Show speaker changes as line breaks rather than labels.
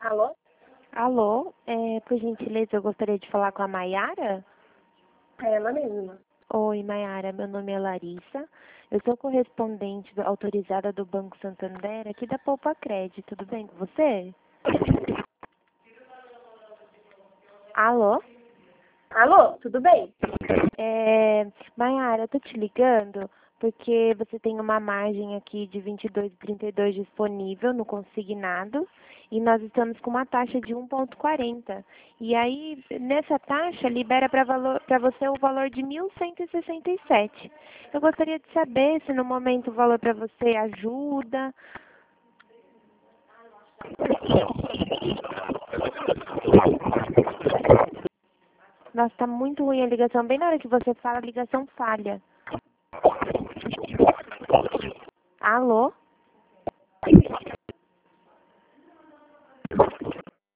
Alô?
Alô, por gentileza, eu gostaria de falar com a Maiara.
É ela mesma.
Oi, Maiara, meu nome é Larissa. Eu sou correspondente autorizada do Banco Santander aqui da Poupa Crédito. Tudo bem com você? Alô?
Alô, tudo bem?
Maiara, eu tô te ligando porque você tem uma margem aqui de 22,32 disponível no consignado e nós estamos com uma taxa de 1,40. E aí, nessa taxa, libera para você o valor de 1.167. Eu gostaria de saber se no momento o valor para você ajuda. Nossa, tá muito ruim a ligação. Bem na hora que você fala, a ligação falha. Alô?